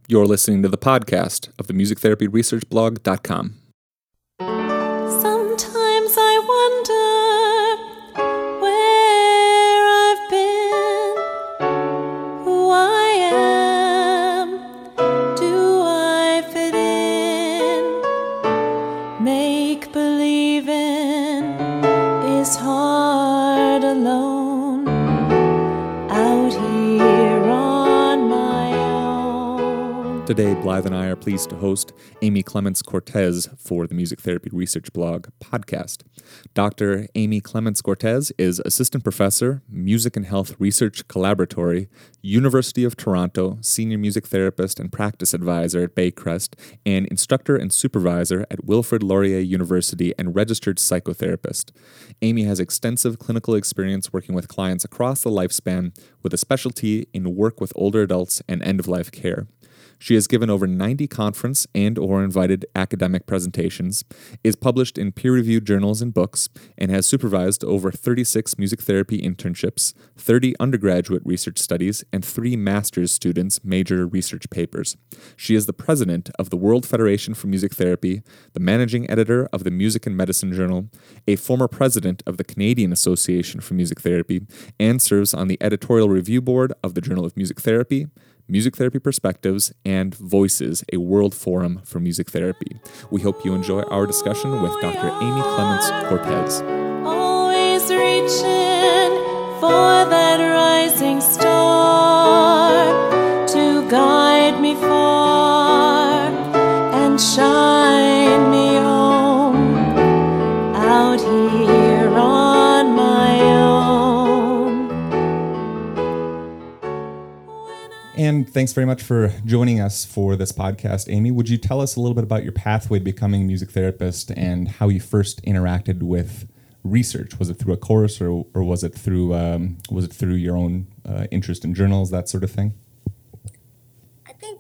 You're listening to the podcast of the musictherapyresearchblog.com. Sometimes I wonder where I've been, who I am, do I fit in? Make believing is hard alone, out here on my own. Today, Blythe and I are pleased to host Amy Clements Cortez for the Music Therapy Research Blog podcast. Dr. Amy Clements Cortez is Assistant Professor, Music and Health Research Collaboratory, University of Toronto, Senior Music Therapist and Practice Advisor at Baycrest, and Instructor and Supervisor at Wilfrid Laurier University and Registered Psychotherapist. Amy has extensive clinical experience working with clients across the lifespan with a specialty in work with older adults and end-of-life care. She has given over 90 conference and or invited academic presentations, is published in peer-reviewed journals and books, and has supervised over 36 music therapy internships, 30 undergraduate research studies, and 3 master's students' major research papers. She is the president of the World Federation for Music Therapy, the managing editor of the Music and Medicine Journal, a former president of the Canadian Association for Music Therapy, and serves on the editorial review board of the Journal of Music Therapy, Music Therapy Perspectives, and Voices, a world forum for music therapy. We hope you enjoy our discussion with Dr. Amy Clements Cortez. Always reaching for that rising star to guide me far and shine me home out here on my own. And thanks very much for joining us for this podcast, Amy. Would you tell us a little bit about your pathway to becoming a music therapist and how you first interacted with research? Was it through a course, or was it through your own interest in journals, that sort of thing? I think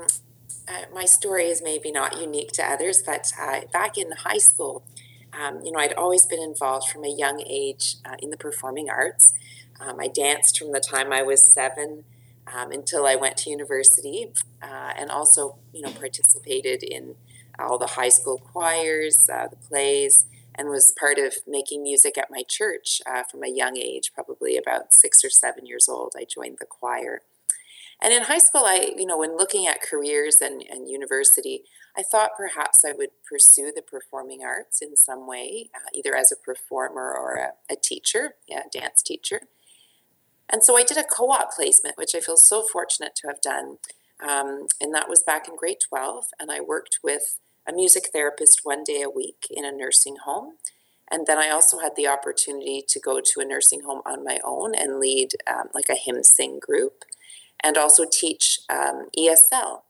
my story is maybe not unique to others, but back in high school, I'd always been involved from a young age in the performing arts. I danced from the time I was 7 until I went to university, and also, participated in all the high school choirs, the plays, and was part of making music at my church from a young age, probably about 6 or 7 years old. I joined the choir. And in high school, when looking at careers and university, I thought perhaps I would pursue the performing arts in some way, either as a performer or a teacher, a dance teacher. And so I did a co-op placement, which I feel so fortunate to have done. And that was back in grade 12. And I worked with a music therapist 1 day a week in a nursing home. And then I also had the opportunity to go to a nursing home on my own and lead like a hymn sing group, and also teach ESL,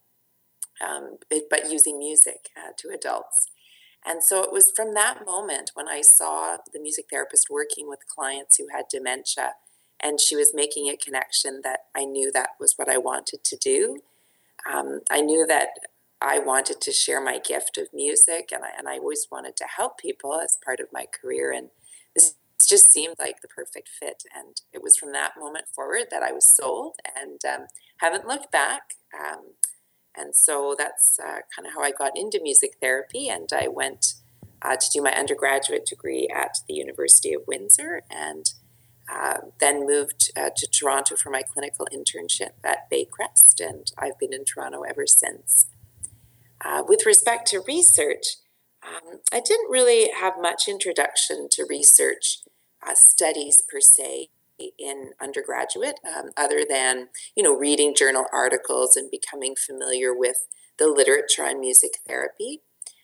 but using music to adults. And so it was from that moment when I saw the music therapist working with clients who had dementia, and she was making a connection, that I knew that was what I wanted to do. I knew that I wanted to share my gift of music, and I always wanted to help people as part of my career. And this just seemed like the perfect fit. And it was from that moment forward that I was sold, and haven't looked back. And so that's kind of how I got into music therapy. And I went to do my undergraduate degree at the University of Windsor, and then moved to Toronto for my clinical internship at Baycrest, and I've been in Toronto ever since. With respect to research, I didn't really have much introduction to research studies per se in undergraduate, other than, reading journal articles and becoming familiar with the literature on music therapy,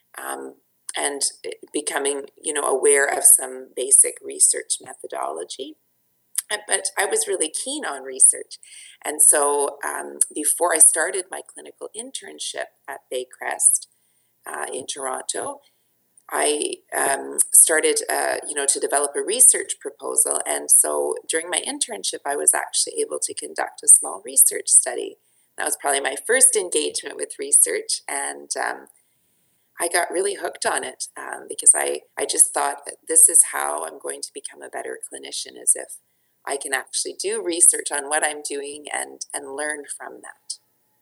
and becoming, aware of some basic research methodology. But I was really keen on research. And so before I started my clinical internship at Baycrest in Toronto, I started, to develop a research proposal. And so during my internship, I was actually able to conduct a small research study. That was probably my first engagement with research. And I got really hooked on it because I just thought, this is how I'm going to become a better clinician, as if I can actually do research on what I'm doing and learn from that.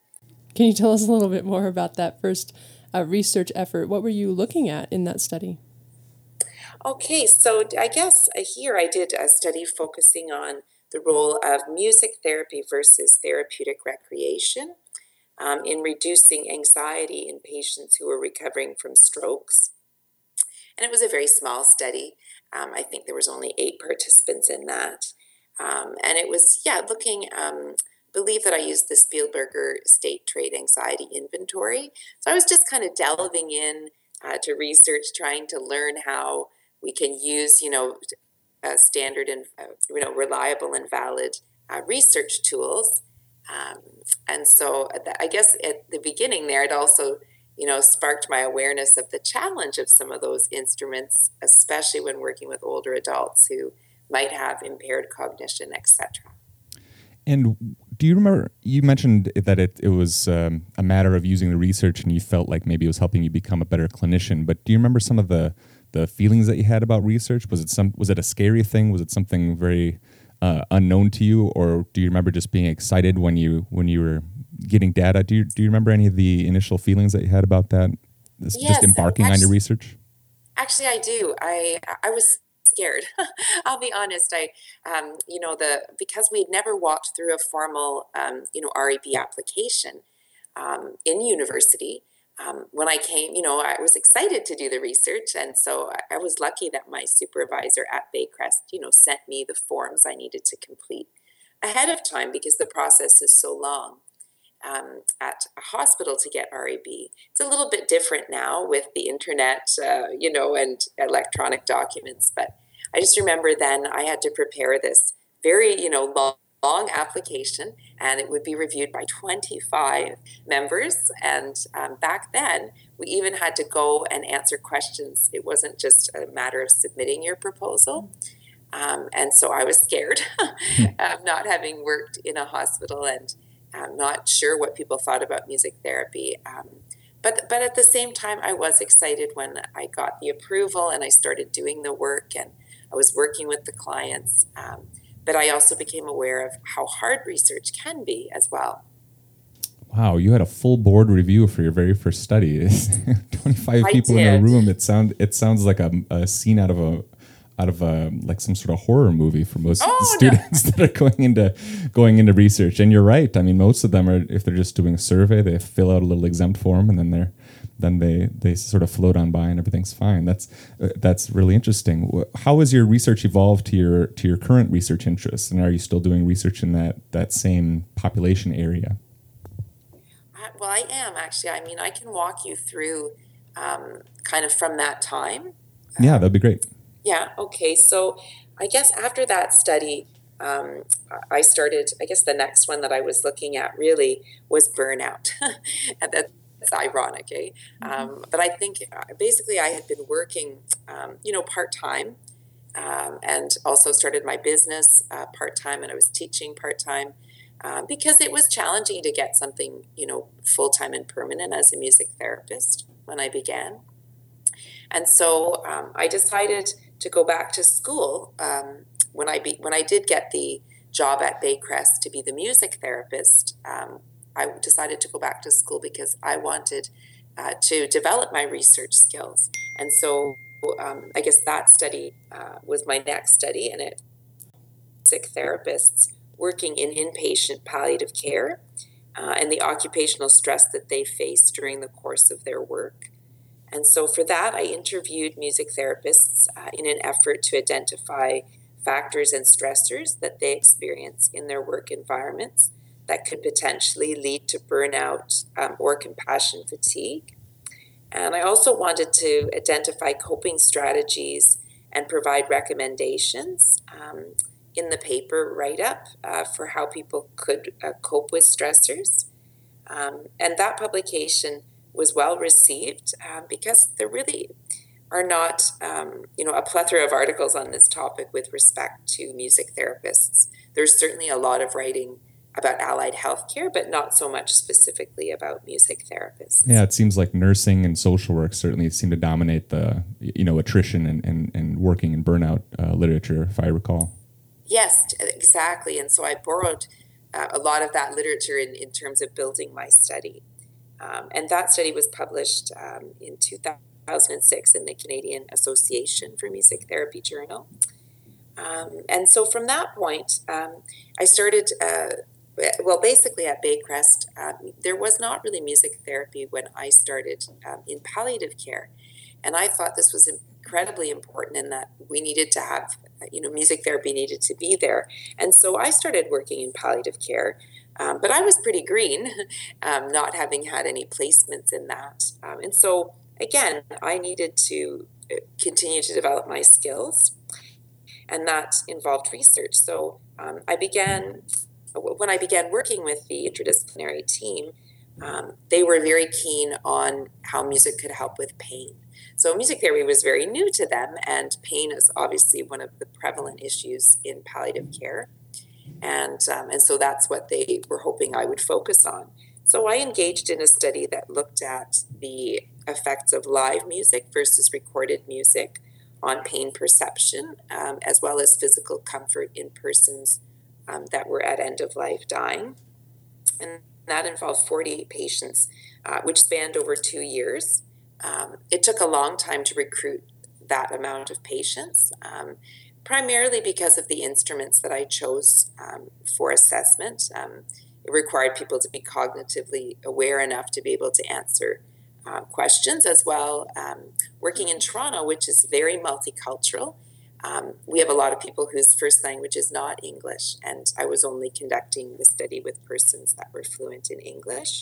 Can you tell us a little bit more about that first research effort? What were you looking at in that study? Okay, so I guess here I did a study focusing on the role of music therapy versus therapeutic recreation in reducing anxiety in patients who were recovering from strokes. And it was a very small study. I think there was only 8 participants in that. And it was, looking, believe that I used the Spielberger State Trait Anxiety Inventory. So I was just kind of delving in to research, trying to learn how we can use, standard and, reliable and valid research tools. And so I guess at the beginning there, it also, sparked my awareness of the challenge of some of those instruments, especially when working with older adults who might have impaired cognition, etc. And do you remember, you mentioned that it was a matter of using the research and you felt like maybe it was helping you become a better clinician, but do you remember some of the feelings that you had about research? Was it a scary thing? Was it something very unknown to you? Or do you remember just being excited when you were getting data? Do you remember any of the initial feelings that you had about that? Just embarking on your research? Actually, I do. I was scared. I'll be honest. Because we had never walked through a formal, REB application in university. When I came, I was excited to do the research. And so I was lucky that my supervisor at Baycrest, sent me the forms I needed to complete ahead of time because the process is so long at a hospital to get REB. It's a little bit different now with the internet, and electronic documents. But I just remember then I had to prepare this very, long application, and it would be reviewed by 25 members. And back then, we even had to go and answer questions. It wasn't just a matter of submitting your proposal. And so I was scared of not having worked in a hospital and not sure what people thought about music therapy. But at the same time, I was excited when I got the approval and I started doing the work and I was working with the clients. But I also became aware of how hard research can be as well. Wow, you had a full board review for your very first study. 25 people in a room. It sounds like a scene out of like some sort of horror movie for most students that are going into research. And you're right. I mean, most of them are, if they're just doing a survey, they fill out a little exempt form and then they sort of float on by and everything's fine. That's really interesting. How has your research evolved to your current research interests? And are you still doing research in that same population area? Well, I am actually. I mean, I can walk you through kind of from that time. Yeah, that'd be great. Yeah. Okay. So I guess after that study, I started, I guess the next one that I was looking at really was burnout. And that's ironic, eh? But I think basically I had been working, part-time and also started my business part-time, and I was teaching part-time because it was challenging to get something, full-time and permanent as a music therapist when I began. And so I decided to go back to school when I did get the job at Baycrest to be the music therapist. I decided to go back to school because I wanted to develop my research skills. And so I guess that study was my next study, and it music therapists working in inpatient palliative care and the occupational stress that they face during the course of their work. And so for that, I interviewed music therapists in an effort to identify factors and stressors that they experience in their work environments that could potentially lead to burnout or compassion fatigue. And I also wanted to identify coping strategies and provide recommendations in the paper write-up for how people could cope with stressors. And that publication was well received because there really are not, a plethora of articles on this topic with respect to music therapists. There's certainly a lot of writing about allied healthcare, but not so much specifically about music therapists. Yeah, it seems like nursing and social work certainly seem to dominate the, attrition and working and burnout literature, if I recall. Yes, exactly. And so I borrowed a lot of that literature in terms of building my study. And that study was published in 2006 in the Canadian Association for Music Therapy Journal. And so from that point, I started, basically at Baycrest, there was not really music therapy when I started in palliative care. And I thought this was incredibly important in that we needed to have, music therapy needed to be there. And so I started working in palliative care. But I was pretty green, not having had any placements in that. And so, again, I needed to continue to develop my skills, and that involved research. So when I began working with the interdisciplinary team, they were very keen on how music could help with pain. So music therapy was very new to them, and pain is obviously one of the prevalent issues in palliative care. And so that's what they were hoping I would focus on. So I engaged in a study that looked at the effects of live music versus recorded music on pain perception, as well as physical comfort in persons that were at end of life dying. And that involved 40 patients, which spanned over 2 years. It took a long time to recruit that amount of patients, primarily because of the instruments that I chose for assessment. It required people to be cognitively aware enough to be able to answer questions as well. Working in Toronto, which is very multicultural, we have a lot of people whose first language is not English, and I was only conducting the study with persons that were fluent in English.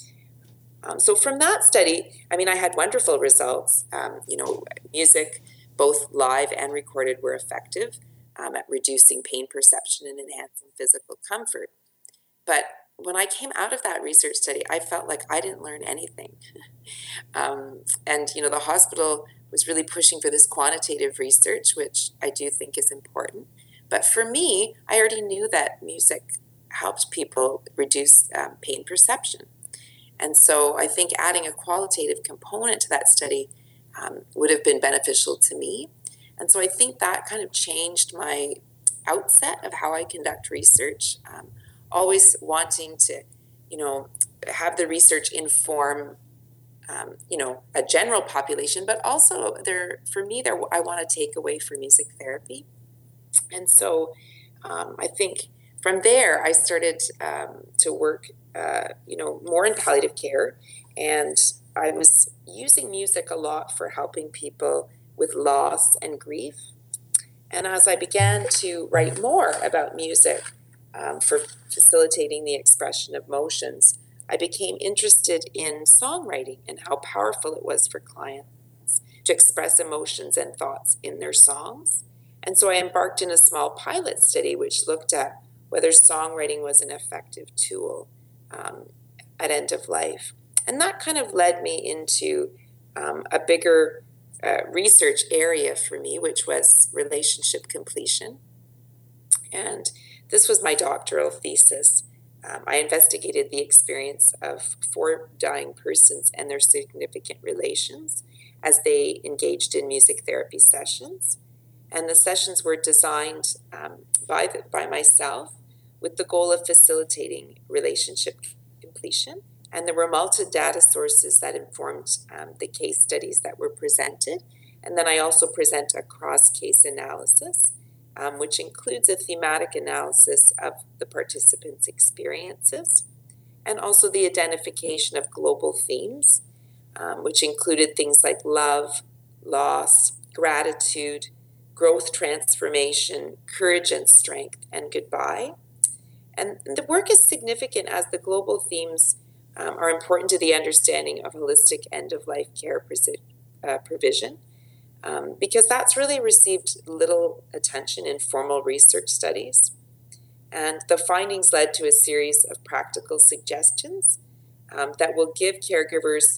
So from that study, I had wonderful results. Music, both live and recorded, were effective at reducing pain perception and enhancing physical comfort. But when I came out of that research study, I felt like I didn't learn anything. The hospital was really pushing for this quantitative research, which I do think is important. But for me, I already knew that music helped people reduce pain perception. And so I think adding a qualitative component to that study would have been beneficial to me. And so I think that kind of changed my outset of how I conduct research, always wanting to, have the research inform, a general population, but also I want to take away for music therapy. And so I think from there, I started to work, more in palliative care, and I was using music a lot for helping people with loss and grief. And as I began to write more about music for facilitating the expression of emotions, I became interested in songwriting and how powerful it was for clients to express emotions and thoughts in their songs. And so I embarked in a small pilot study which looked at whether songwriting was an effective tool at end of life. And that kind of led me into a bigger research area for me, which was relationship completion. And this was my doctoral thesis. I investigated the experience of 4 dying persons and their significant relations as they engaged in music therapy sessions. And the sessions were designed by myself with the goal of facilitating relationship completion. And there were multiple data sources that informed the case studies that were presented. And then I also present a cross-case analysis, which includes a thematic analysis of the participants' experiences, and also the identification of global themes, which included things like love, loss, gratitude, growth, transformation, courage and strength, and goodbye. And the work is significant as the global themes are important to the understanding of holistic end-of-life care provision, because that's really received little attention in formal research studies. And the findings led to a series of practical suggestions that will give caregivers,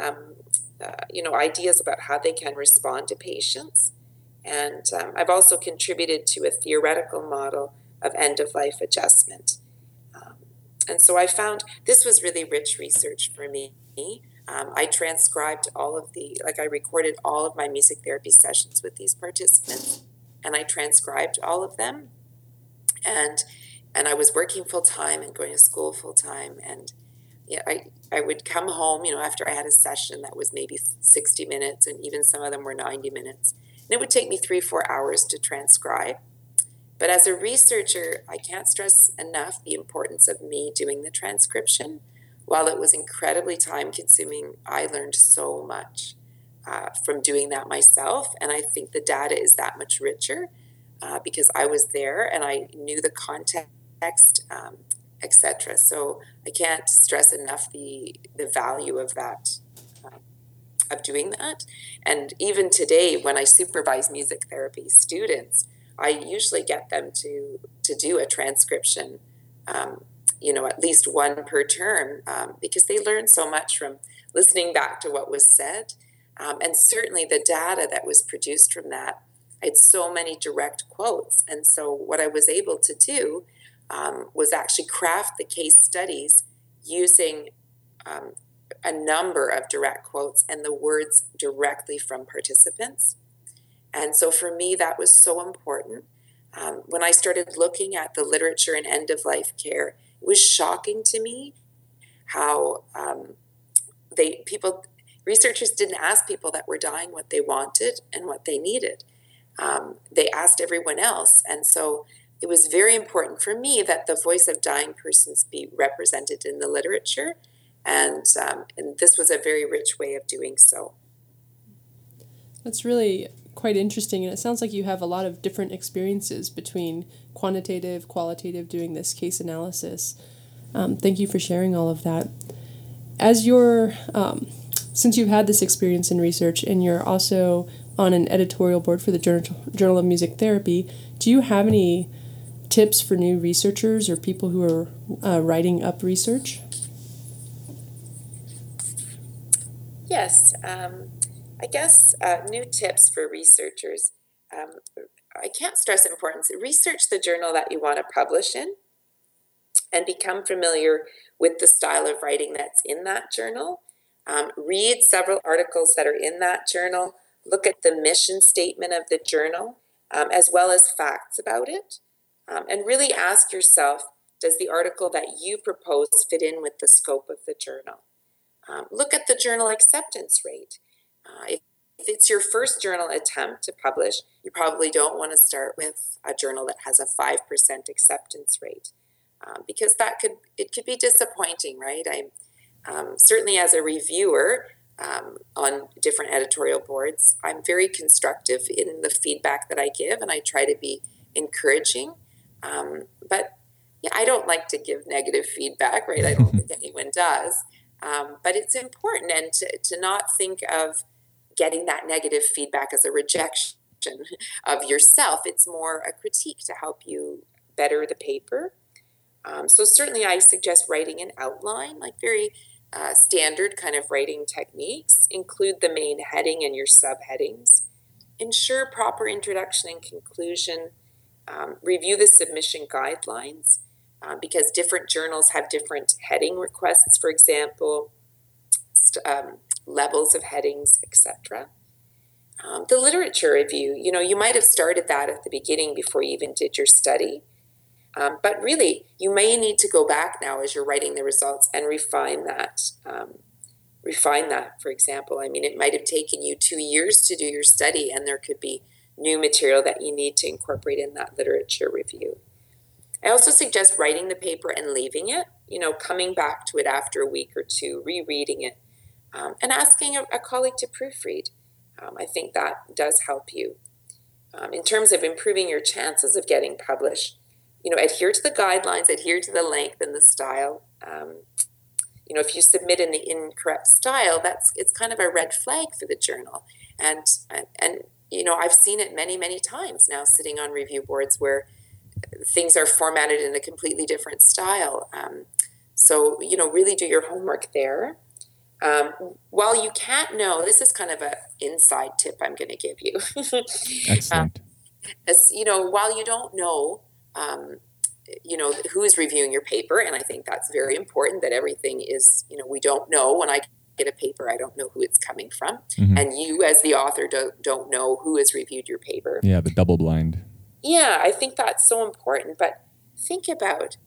ideas about how they can respond to patients. And I've also contributed to a theoretical model of end-of-life adjustment. And so I found this was really rich research for me. I transcribed I recorded all of my music therapy sessions with these participants, and I transcribed all of them. And and I was working full time and going to school full time. And I would come home, after I had a session that was maybe 60 minutes, and even some of them were 90 minutes. And it would take me 3-4 hours to transcribe. But as a researcher, I can't stress enough the importance of me doing the transcription. While it was incredibly time consuming, I learned so much from doing that myself. And I think the data is that much richer because I was there and I knew the context, etc. So I can't stress enough the value of that, of doing that. And even today, when I supervise music therapy students, I usually get them to do a transcription, at least one per term, because they learn so much from listening back to what was said. And certainly the data that was produced from that, I had so many direct quotes. And so what I was able to do was actually craft the case studies using a number of direct quotes and the words directly from participants. And so for me, that was so important. When I started looking at the literature in end-of-life care, it was shocking to me how researchers didn't ask people that were dying what they wanted and what they needed. They asked everyone else. And so it was very important for me that the voice of dying persons be represented in the literature. And this was a very rich way of doing so. That's really quite interesting, and it sounds like you have a lot of different experiences between quantitative, qualitative, doing this case analysis. Thank you for sharing all of that. Since you've had this experience in research and you're also on an editorial board for the Journal of Music Therapy, do you have any tips for new researchers or people who are writing up research? Yes. I guess new tips for researchers. I can't stress the importance. Research the journal that you want to publish in and become familiar with the style of writing that's in that journal. Read several articles that are in that journal. Look at the mission statement of the journal, as well as facts about it. And really ask yourself, does the article that you propose fit in with the scope of the journal? Look at the journal acceptance rate. If it's your first journal attempt to publish, you probably don't want to start with a journal that has a 5% acceptance rate, because it could be disappointing, right? Certainly as a reviewer on different editorial boards, I'm very constructive in the feedback that I give, and I try to be encouraging. But yeah, I don't like to give negative feedback, right? I don't think anyone does. But it's important, and to not think of getting that negative feedback as a rejection of yourself. It's more a critique to help you better the paper. So certainly I suggest writing an outline, like very standard kind of writing techniques. Include the main heading and your subheadings. Ensure proper introduction and conclusion. Review the submission guidelines. Because different journals have different heading requests, for example, levels of headings, etc. The literature review, you might have started that at the beginning before you even did your study. But really, you may need to go back now as you're writing the results and refine that. For example. I mean, it might have taken you 2 years to do your study, and there could be new material that you need to incorporate in that literature review. I also suggest writing the paper and leaving it, coming back to it after a week or two, rereading it, and asking a colleague to proofread. I think that does help you. In terms of improving your chances of getting published, adhere to the guidelines, adhere to the length and the style. If you submit in the incorrect style, it's kind of a red flag for the journal. And I've seen it many, many times now sitting on review boards where things are formatted in a completely different style. So, really do your homework there. While you can't know, this is kind of an inside tip I'm going to give you. Excellent. While you don't know, who is reviewing your paper, and I think that's very important that everything is, we don't know. When I get a paper, I don't know who it's coming from. Mm-hmm. And you as the author don't know who has reviewed your paper. Yeah, the double blind. Yeah, I think that's so important. But think about,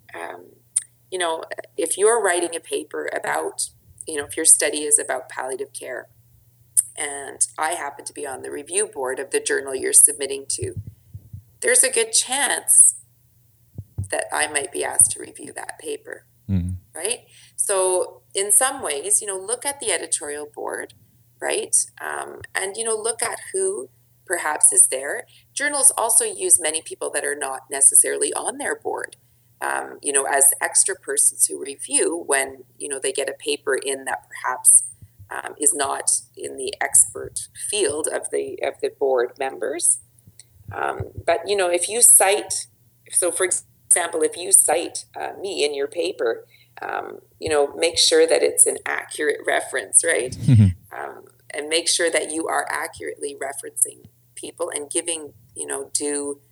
if you're writing a paper about, if your study is about palliative care, and I happen to be on the review board of the journal you're submitting to, there's a good chance that I might be asked to review that paper, right? So in some ways, look at the editorial board, right? And, look at who perhaps is there. Journals also use many people that are not necessarily on their board, as extra persons who review when, they get a paper in that perhaps is not in the expert field of the board members. But, if you cite, so for example, if you cite me in your paper, make sure that it's an accurate reference, right? And make sure that you are accurately referencing people and giving, due,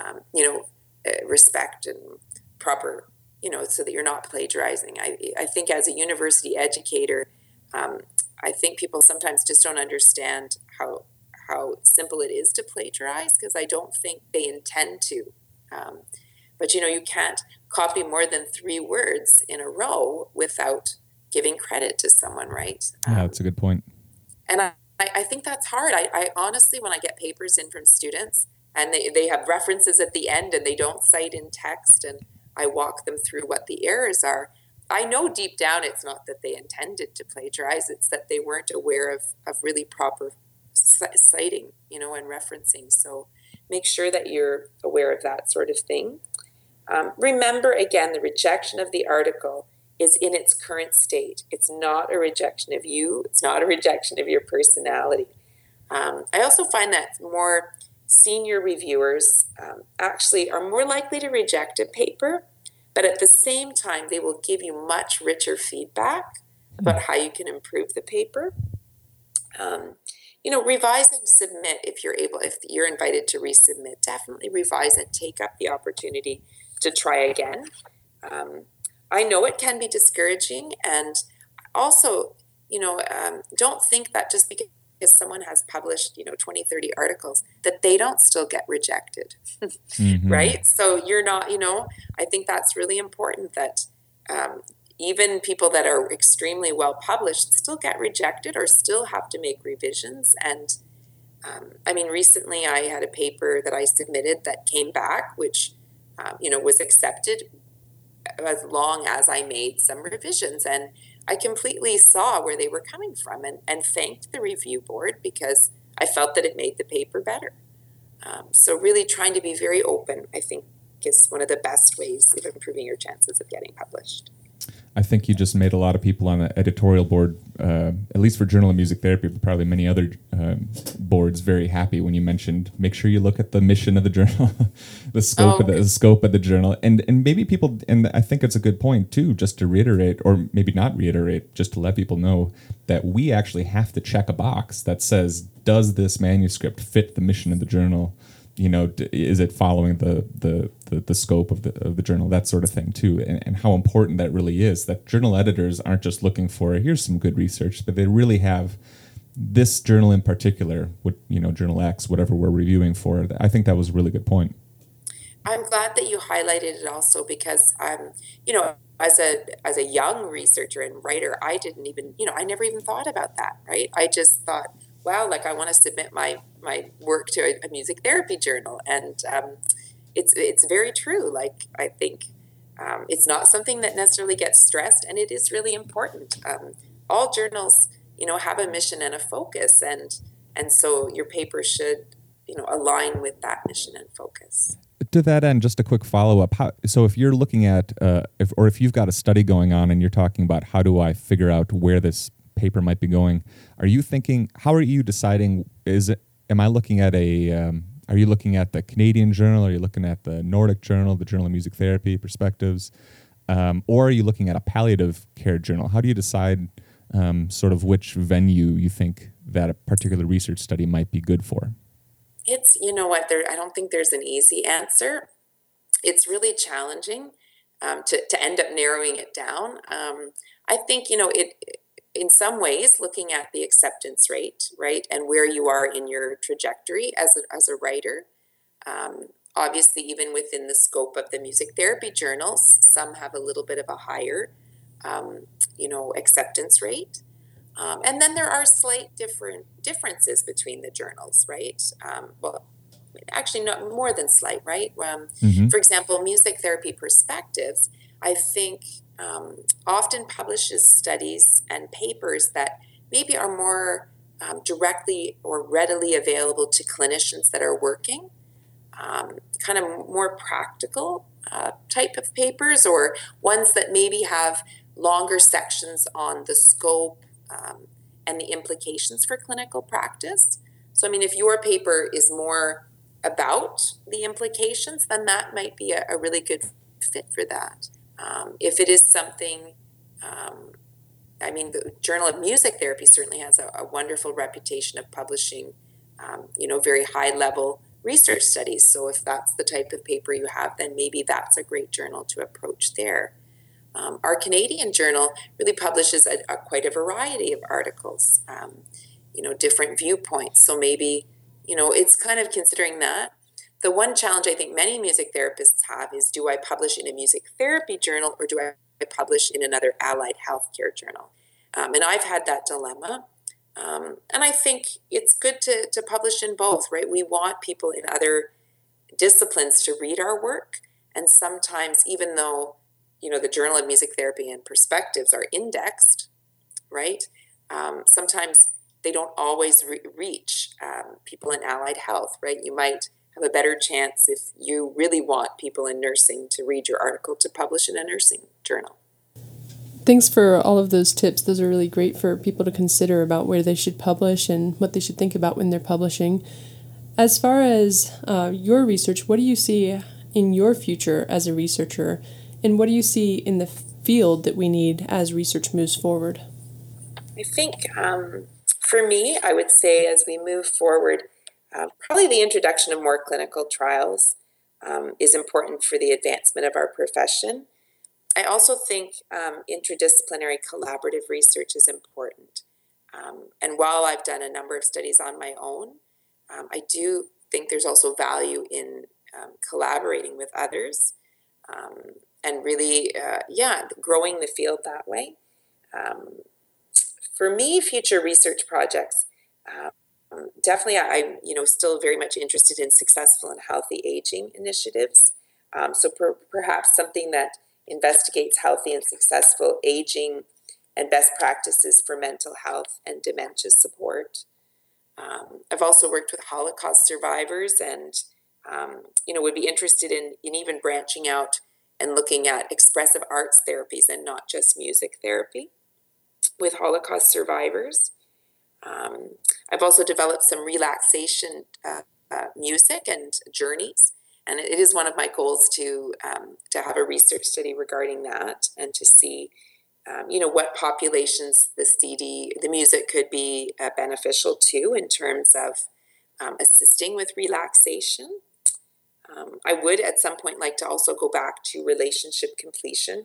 respect and proper, so that you're not plagiarizing. I think as a university educator, I think people sometimes just don't understand how simple it is to plagiarize, because I don't think they intend to. But, you can't copy more than 3 words in a row without giving credit to someone, right? Yeah, that's a good point. And I think that's hard. I honestly, when I get papers in from students and they have references at the end and they don't cite in text, and I walk them through what the errors are, I know deep down it's not that they intended to plagiarize, it's that they weren't aware of really proper citing, and referencing. So make sure that you're aware of that sort of thing. Remember, again, the rejection of the article is in its current state. It's not a rejection of you. It's not a rejection of your personality. I also find that more senior reviewers actually are more likely to reject a paper, but at the same time, they will give you much richer feedback about how you can improve the paper. Revise and submit if you're able. If you're invited to resubmit, definitely revise and take up the opportunity to try again. I know it can be discouraging, and also, don't think that just because someone has published, 20, 30 articles, that they don't still get rejected, right? So you're not, I think that's really important that even people that are extremely well published still get rejected or still have to make revisions. And recently I had a paper that I submitted that came back, which, was accepted as long as I made some revisions. And I completely saw where they were coming from and thanked the review board because I felt that it made the paper better. So really trying to be very open, I think, is one of the best ways of improving your chances of getting published. I think you just made a lot of people on the editorial board, at least for Journal of Music Therapy, but probably many other boards, very happy when you mentioned make sure you look at the mission of the journal, the scope of the journal, and maybe people. And I think it's a good point too, just to reiterate, or maybe not reiterate, just to let people know that we actually have to check a box that says, does this manuscript fit the mission of the journal? Is it following the scope of the journal, that sort of thing too, and how important that really is, that journal editors aren't just looking for, here's some good research, but they really have this journal in particular, Journal X, whatever we're reviewing for. I think that was a really good point. I'm glad that you highlighted it also because, as a young researcher and writer, I didn't even, I never even thought about that, right? I just thought, wow, I want to submit my work to a music therapy journal. And it's very true. I think it's not something that necessarily gets stressed, and it is really important. All journals, have a mission and a focus, and so your paper should, align with that mission and focus. To that end, just a quick follow-up. So if you're looking at, if you've got a study going on and you're talking about how do I figure out where this paper might be going, are you thinking, how are you deciding, am I looking at are you looking at the Canadian journal? Are you looking at the Nordic journal, the Journal of Music Therapy, Perspectives? Or are you looking at a palliative care journal? How do you decide sort of which venue you think that a particular research study might be good for? It's, I don't think there's an easy answer. It's really challenging to end up narrowing it down. I think, in some ways, looking at the acceptance rate, right, and where you are in your trajectory as a writer, Obviously, even within the scope of the music therapy journals, some have a little bit of a higher, acceptance rate. And then there are slight differences between the journals, right? Well, actually, not more than slight, right? For example, Music Therapy Perspectives, I think, often publishes studies and papers that maybe are more directly or readily available to clinicians that are working, kind of more practical type of papers, or ones that maybe have longer sections on the scope and the implications for clinical practice. So, I mean, if your paper is more about the implications, then that might be a really good fit for that. If it is something, the Journal of Music Therapy certainly has a wonderful reputation of publishing, very high level research studies. So if that's the type of paper you have, then maybe that's a great journal to approach there. Our Canadian journal really publishes quite a variety of articles, different viewpoints. So maybe, it's kind of considering that. The one challenge I think many music therapists have is, do I publish in a music therapy journal, or do I publish in another allied healthcare journal? And I've had that dilemma. And I think it's good to publish in both, right? We want people in other disciplines to read our work. And sometimes, even though, the Journal of Music Therapy and Perspectives are indexed, right? Sometimes they don't always reach people in allied health, right? You might have a better chance, if you really want people in nursing to read your article, to publish in a nursing journal. Thanks for all of those tips. Those are really great for people to consider about where they should publish and what they should think about when they're publishing. As far as your research, what do you see in your future as a researcher, and what do you see in the field that we need as research moves forward? I think for me, I would say as we move forward, probably the introduction of more clinical trials is important for the advancement of our profession. I also think interdisciplinary collaborative research is important. And while I've done a number of studies on my own, I do think there's also value in collaborating with others, and really, growing the field that way. For me, future research projects, definitely I'm still very much interested in successful and healthy aging initiatives. So perhaps something that investigates healthy and successful aging and best practices for mental health and dementia support. I've also worked with Holocaust survivors, and would be interested in even branching out and looking at expressive arts therapies and not just music therapy with Holocaust survivors. I've also developed some relaxation music and journeys, and it is one of my goals to have a research study regarding that, and to see what populations the music could be beneficial to in terms of assisting with relaxation. I would at some point like to also go back to relationship completion,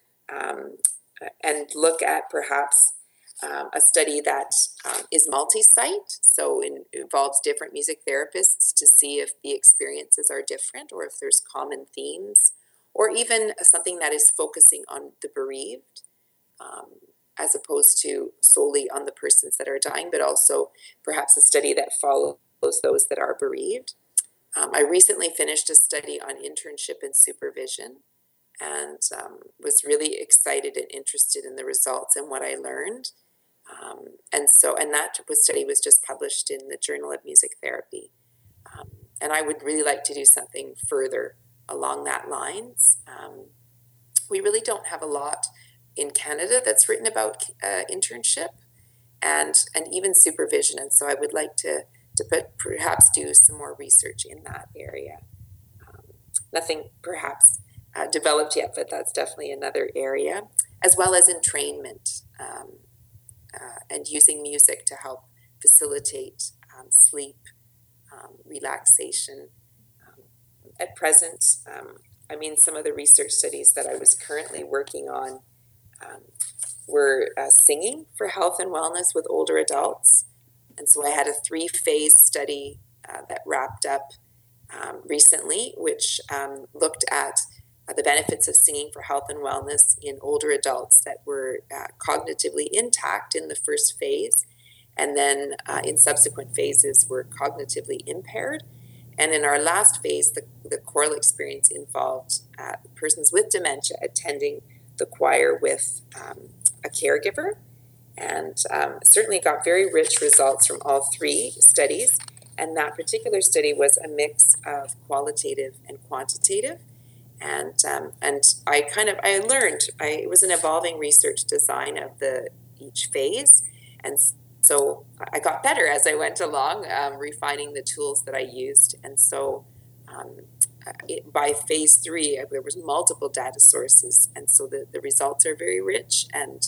and look at perhaps a study that is multi-site, so it involves different music therapists, to see if the experiences are different or if there's common themes, or even something that is focusing on the bereaved, as opposed to solely on the persons that are dying, but also perhaps a study that follows those that are bereaved. I recently finished a study on internship and supervision, and was really excited and interested in the results and what I learned. And that study was just published in the Journal of Music Therapy. And I would really like to do something further along that lines. We really don't have a lot in Canada that's written about internship and even supervision. And so I would like to perhaps do some more research in that area. Nothing perhaps developed yet, but that's definitely another area, as well as entrainment, and using music to help facilitate sleep, relaxation. At present, some of the research studies that I was currently working on were singing for health and wellness with older adults. And so I had a 3-phase study that wrapped up recently, which looked at the benefits of singing for health and wellness in older adults that were cognitively intact in the first phase, and then in subsequent phases were cognitively impaired. And in our last phase, the choral experience involved persons with dementia attending the choir with a caregiver, and certainly got very rich results from all three studies. And that particular study was a mix of qualitative and quantitative. And I learned, it was an evolving research design of each phase. And so I got better as I went along, refining the tools that I used. And so by phase 3, there was multiple data sources. And so the results are very rich. And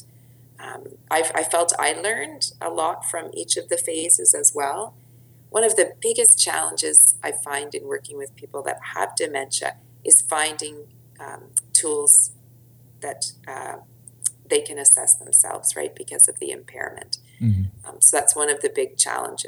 I felt I learned a lot from each of the phases as well. One of the biggest challenges I find in working with people that have dementia is finding tools that they can assess themselves, right, because of the impairment. Mm-hmm. So that's one of the big challenges.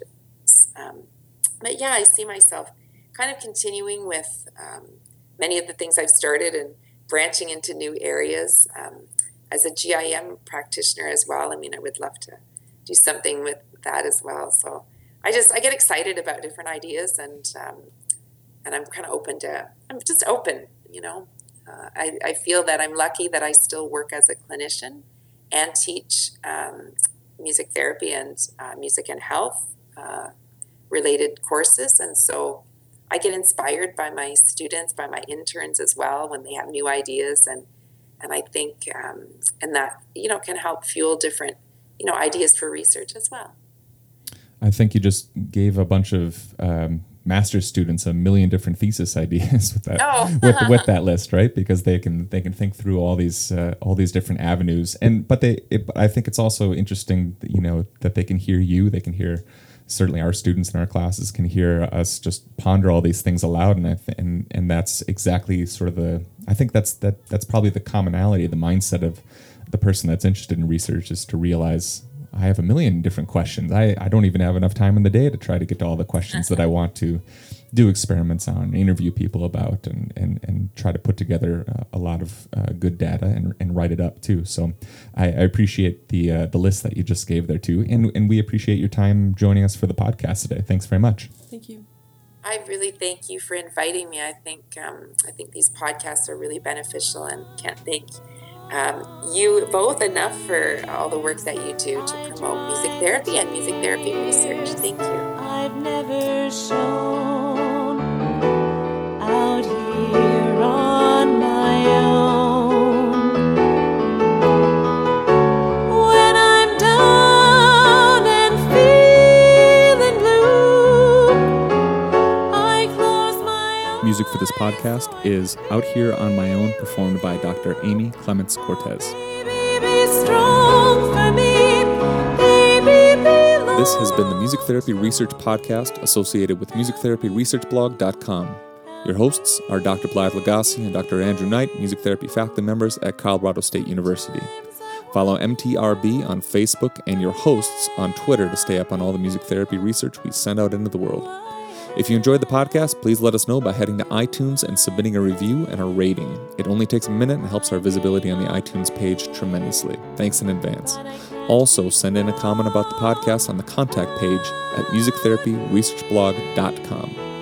But yeah, I see myself kind of continuing with many of the things I've started and branching into new areas. As a GIM practitioner as well, I mean, I would love to do something with that as well. So I get excited about different ideas, and I'm kind of I'm just open, you know. I feel that I'm lucky that I still work as a clinician and teach music therapy and music and health related courses. And so I get inspired by my students, by my interns as well, when they have new ideas. And I think, and that, you know, can help fuel different, you know, ideas for research as well. I think you just gave a bunch of master's students a million different thesis ideas with that with that list, right? Because they can think through all these different avenues. But I think it's also interesting that, you know, that they can hear you, they can hear, certainly our students in our classes can hear us just ponder all these things aloud, and that's exactly sort of I think that's probably the commonality, the mindset of the person that's interested in research, is to realize I have a million different questions. I don't even have enough time in the day to try to get to all the questions that I want to do experiments on, interview people about, and try to put together a lot of good data and write it up too. So I appreciate the list that you just gave there too, and we appreciate your time joining us for the podcast today. Thanks very much. Thank you. I really thank you for inviting me. I think these podcasts are really beneficial, and can't thank you both enough for all the work that you do to promote music therapy and music therapy research. Thank you. I've never shown out here on my own. When I'm down and feeling blue, I close my eyes. Music for this podcast is Out Here on My Own, performed by Dr. Amy Clements Cortez. This has been the Music Therapy Research Podcast associated with musictherapyresearchblog.com. Your hosts are Dr. Blythe Lagasse and Dr. Andrew Knight, music therapy faculty members at Colorado State University. Follow MTRB on Facebook and your hosts on Twitter to stay up on all the music therapy research we send out into the world. If you enjoyed the podcast, please let us know by heading to iTunes and submitting a review and a rating. It only takes a minute and helps our visibility on the iTunes page tremendously. Thanks in advance. Also, send in a comment about the podcast on the contact page at musictherapyresearchblog.com.